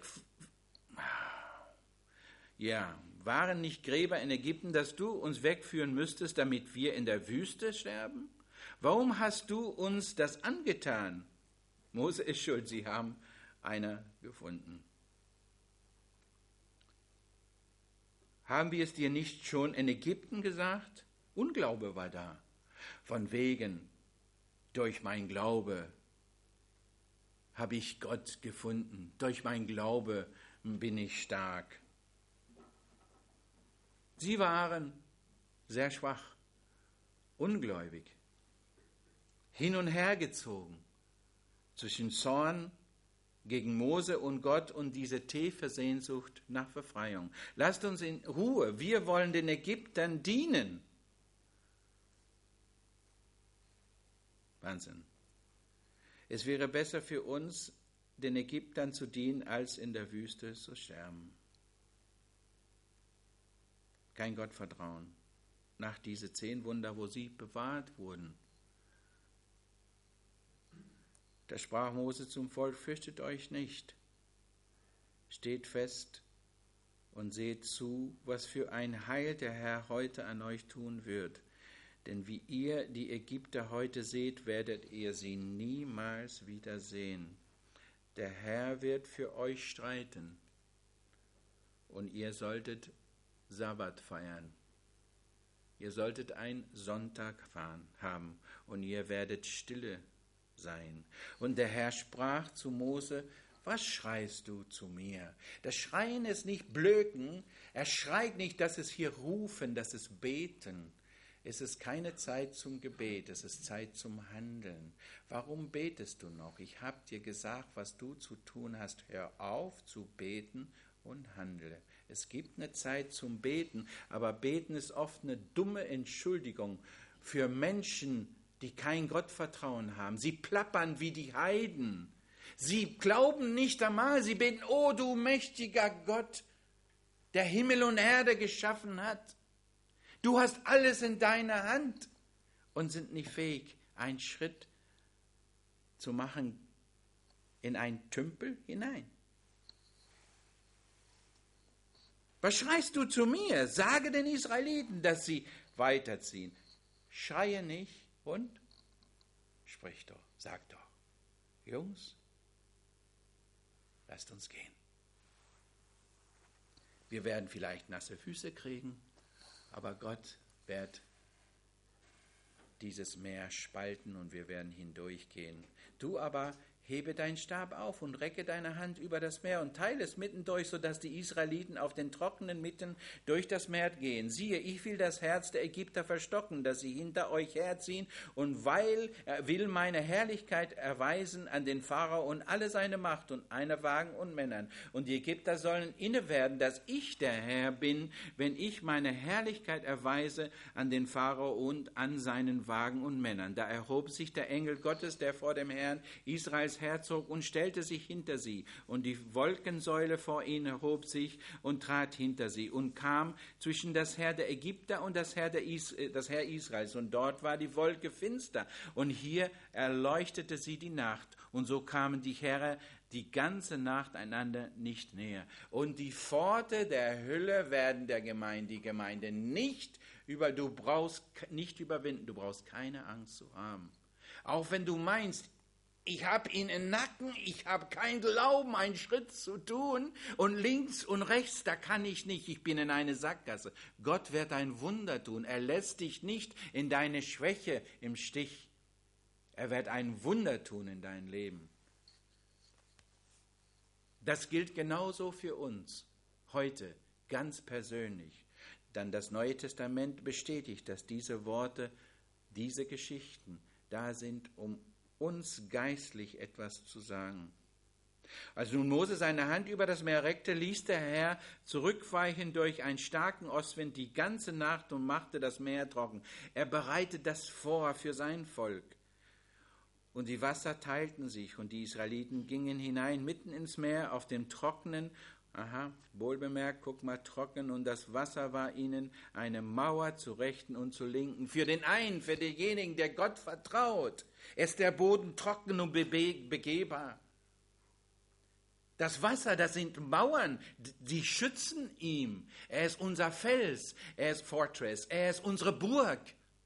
waren nicht Gräber in Ägypten, dass du uns wegführen müsstest, damit wir in der Wüste sterben? Warum hast du uns das angetan? Mose ist schuld, sie haben einer gefunden. Haben wir es dir nicht schon in Ägypten gesagt? Unglaube war da. Von wegen, durch mein Glaube habe ich Gott gefunden. Durch mein Glaube bin ich stark. Sie waren sehr schwach, ungläubig, hin und her gezogen zwischen Zorn gegen Mose und Gott und diese tiefe Sehnsucht nach Befreiung. Lasst uns in Ruhe, wir wollen den Ägyptern dienen. Wahnsinn. Es wäre besser für uns, den Ägyptern zu dienen, als in der Wüste zu sterben. Kein Gottvertrauen. Nach diese 10 Wunder, wo sie bewahrt wurden. Da sprach Mose zum Volk: Fürchtet euch nicht, steht fest und seht zu, was für ein Heil der Herr heute an euch tun wird. Denn wie ihr die Ägypter heute seht, werdet ihr sie niemals wiedersehen. Der Herr wird für euch streiten und ihr solltet Sabbat feiern. Ihr solltet einen Sonntag haben und ihr werdet stille sein. Und der Herr sprach zu Mose: Was schreist du zu mir? Das Schreien ist nicht Blöken. Er schreit nicht, das ist hier Rufen, das ist Beten. Es ist keine Zeit zum Gebet, es ist Zeit zum Handeln. Warum betest du noch? Ich habe dir gesagt, was du zu tun hast. Hör auf zu beten und handle. Es gibt eine Zeit zum Beten, aber Beten ist oft eine dumme Entschuldigung für Menschen, die kein Gottvertrauen haben. Sie plappern wie die Heiden. Sie glauben nicht einmal, sie beten: Oh, du mächtiger Gott, der Himmel und Erde geschaffen hat. Du hast alles in deiner Hand, und sind nicht fähig, einen Schritt zu machen in einen Tümpel hinein. Was schreist du zu mir? Sage den Israeliten, dass sie weiterziehen. Schreie nicht und sprich doch, sag doch: Jungs, lasst uns gehen. Wir werden vielleicht nasse Füße kriegen, aber Gott wird dieses Meer spalten und wir werden hindurchgehen. Du aber hebe deinen Stab auf und recke deine Hand über das Meer und teile es mittendurch, sodass die Israeliten auf den trockenen Mitten durch das Meer gehen. Siehe, ich will das Herz der Ägypter verstocken, dass sie hinter euch herziehen, und will meine Herrlichkeit erweisen an den Pharao und alle seine Macht und eine Wagen und Männern. Und die Ägypter sollen inne werden, dass ich der Herr bin, wenn ich meine Herrlichkeit erweise an den Pharao und an seinen Wagen und Männern. Da erhob sich der Engel Gottes, der vor dem Herrn Israels herzog, und stellte sich hinter sie, und die Wolkensäule vor ihnen erhob sich und trat hinter sie und kam zwischen das Heer der Ägypter und das Heer Israels, und dort war die Wolke finster, und hier erleuchtete sie die Nacht, und so kamen die Heere die ganze Nacht einander nicht näher. Und die Pforte der Hölle werden die Gemeinde nicht überwinden. Du brauchst keine Angst zu haben. Auch wenn du meinst, ich habe ihn im Nacken, ich habe keinen Glauben, einen Schritt zu tun, und links und rechts, da kann ich nicht, ich bin in eine Sackgasse. Gott wird ein Wunder tun. Er lässt dich nicht in deine Schwäche im Stich. Er wird ein Wunder tun in dein Leben. Das gilt genauso für uns heute, ganz persönlich. Dann das Neue Testament bestätigt, dass diese Worte, diese Geschichten da sind, um uns geistlich etwas zu sagen. Als nun Mose seine Hand über das Meer reckte, ließ der Herr zurückweichen durch einen starken Ostwind die ganze Nacht und machte das Meer trocken. Er bereitet das vor für sein Volk. Und die Wasser teilten sich, und die Israeliten gingen hinein mitten ins Meer auf dem trockenen, wohlbemerkt, guck mal, trocken, und das Wasser war ihnen eine Mauer zur Rechten und zur Linken. Für den einen, für denjenigen, der Gott vertraut, ist der Boden trocken und begehbar. Das Wasser, das sind Mauern, die schützen ihn. Er ist unser Fels, er ist Fortress, er ist unsere Burg.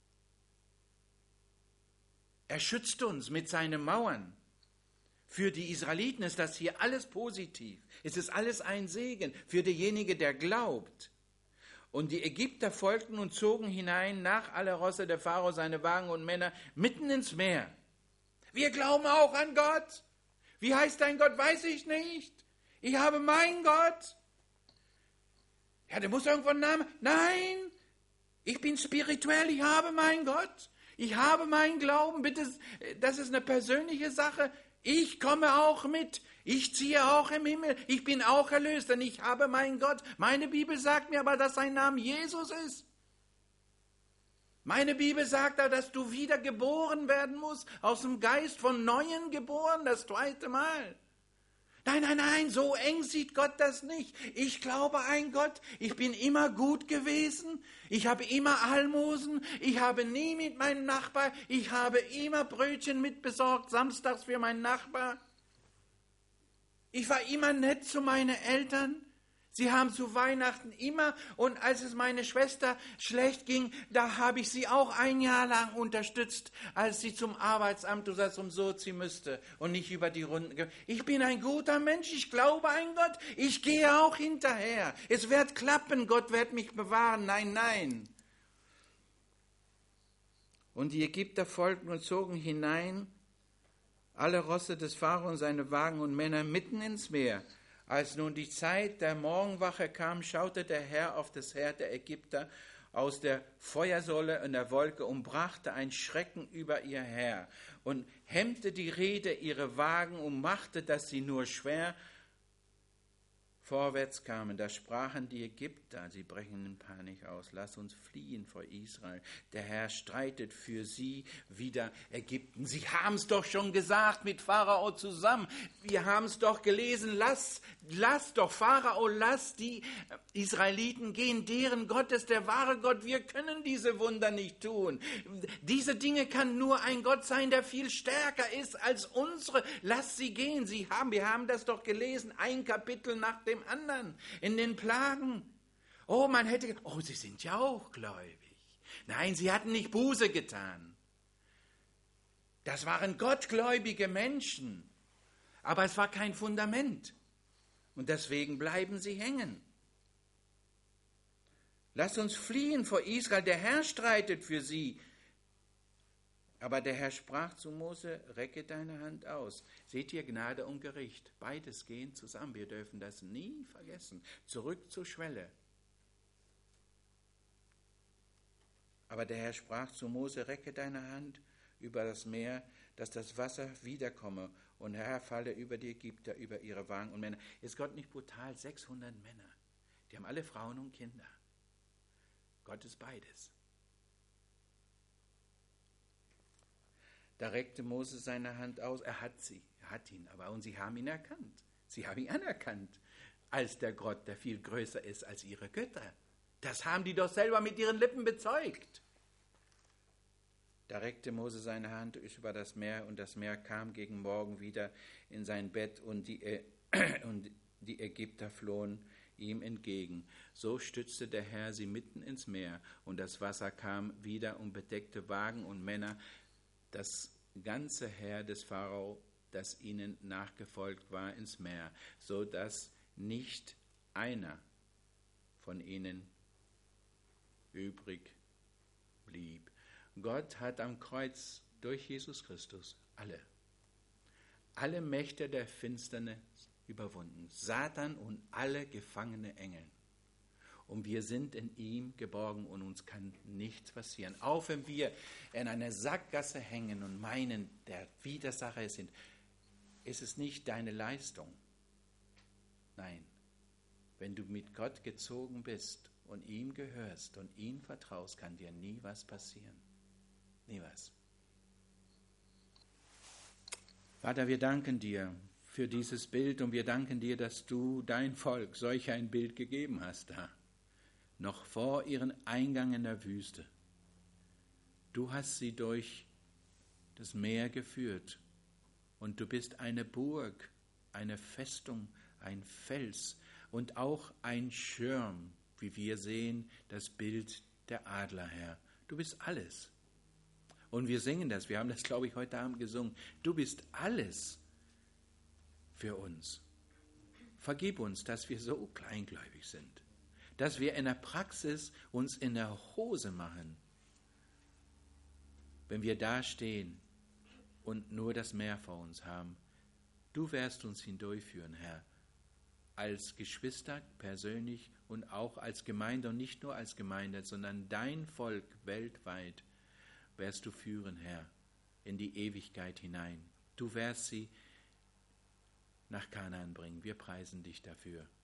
Er schützt uns mit seinen Mauern. Für die Israeliten ist das hier alles positiv. Es ist alles ein Segen für denjenigen, der glaubt. Und die Ägypter folgten und zogen hinein nach alle Rosse der Pharao, seine Wagen und Männer, mitten ins Meer. Wir glauben auch an Gott. Wie heißt dein Gott? Weiß ich nicht. Ich habe meinen Gott. Ja, der muss irgendwo einen Namen. Nein, ich bin spirituell, ich habe meinen Gott. Ich habe meinen Glauben. Bitte, das ist eine persönliche Sache. Ich komme auch mit. Ich ziehe auch im Himmel. Ich bin auch erlöst, denn ich habe meinen Gott. Meine Bibel sagt mir aber, dass sein Name Jesus ist. Meine Bibel sagt aber, dass du wieder geboren werden musst, aus dem Geist von Neuem geboren, das zweite Mal. Nein, nein, nein, so eng sieht Gott das nicht. Ich glaube an Gott, ich bin immer gut gewesen, ich habe immer Almosen, ich habe nie mit meinem Nachbar, ich habe immer Brötchen mitbesorgt, samstags für meinen Nachbar. Ich war immer nett zu meinen Eltern. Sie haben zu Weihnachten immer, und als es meiner Schwester schlecht ging, da habe ich sie auch ein Jahr lang unterstützt, als sie zum Arbeitsamt oder zum Sozi müsste und nicht über die Runden. Ich bin ein guter Mensch, ich glaube an Gott, ich gehe auch hinterher. Es wird klappen, Gott wird mich bewahren. Nein, nein. Und die Ägypter folgten und zogen hinein, alle Rosse des Pharao und seine Wagen und Männer mitten ins Meer. Als nun die Zeit der Morgenwache kam, schaute der Herr auf das Heer der Ägypter aus der Feuersäule und der Wolke und brachte ein Schrecken über ihr Heer und hemmte die Räder ihre Wagen und machte, dass sie nur schwer vorwärts kamen. Da sprachen die Ägypter, sie brechen in Panik aus: Lass uns fliehen vor Israel. Der Herr streitet für sie wider Ägypten. Sie haben es doch schon gesagt mit Pharao zusammen. Wir haben es doch gelesen. Lass doch Pharao, lass die Israeliten gehen. Deren Gott ist der wahre Gott. Wir können diese Wunder nicht tun. Diese Dinge kann nur ein Gott sein, der viel stärker ist als unsere. Lass sie gehen. Wir haben das doch gelesen. Ein Kapitel nach dem anderen in den Plagen. Oh, man hätte gedacht, oh, sie sind ja auch gläubig. Nein, sie hatten nicht Buße getan. Das waren gottgläubige Menschen. Aber es war kein Fundament. Und deswegen bleiben sie hängen. Lasst uns fliehen vor Israel. Der Herr streitet für sie. Aber der Herr sprach zu Mose: Recke deine Hand aus. Seht ihr, Gnade und Gericht, beides gehen zusammen. Wir dürfen das nie vergessen. Zurück zur Schwelle. Aber der Herr sprach zu Mose: Recke deine Hand über das Meer, dass das Wasser wiederkomme und Herr falle über die Ägypter, über ihre Wagen und Männer. Ist Gott nicht brutal? 600 Männer. Die haben alle Frauen und Kinder. Gott ist beides. Da reckte Mose seine Hand aus, er hat ihn, und sie haben ihn erkannt. Sie haben ihn anerkannt als der Gott, der viel größer ist als ihre Götter. Das haben die doch selber mit ihren Lippen bezeugt. Da reckte Mose seine Hand über das Meer, und das Meer kam gegen Morgen wieder in sein Bett, und die Ägypter flohen ihm entgegen. So stützte der Herr sie mitten ins Meer, und das Wasser kam wieder und bedeckte Wagen und Männer, das ganze Heer des Pharao, das ihnen nachgefolgt war, ins Meer, so dass nicht einer von ihnen übrig blieb. Gott hat am Kreuz durch Jesus Christus alle Mächte der Finsternis überwunden, Satan und alle gefangene Engel. Und wir sind in ihm geborgen und uns kann nichts passieren. Auch wenn wir in einer Sackgasse hängen und meinen, der Widersacher sind, ist es nicht deine Leistung. Nein, wenn du mit Gott gezogen bist und ihm gehörst und ihm vertraust, kann dir nie was passieren. Nie was. Vater, wir danken dir für dieses Bild und wir danken dir, dass du dein Volk solch ein Bild gegeben hast da. Noch vor ihren Eingang in der Wüste. Du hast sie durch das Meer geführt und du bist eine Burg, eine Festung, ein Fels und auch ein Schirm, wie wir sehen, das Bild der Adler, Herr. Du bist alles. Und wir singen das, wir haben das, glaube ich, heute Abend gesungen. Du bist alles für uns. Vergib uns, dass wir so kleingläubig sind. Dass wir in der Praxis uns in der Hose machen, wenn wir da stehen und nur das Meer vor uns haben. Du wirst uns hindurchführen, Herr, als Geschwister persönlich und auch als Gemeinde und nicht nur als Gemeinde, sondern dein Volk weltweit wirst du führen, Herr, in die Ewigkeit hinein. Du wirst sie nach Kanaan bringen. Wir preisen dich dafür.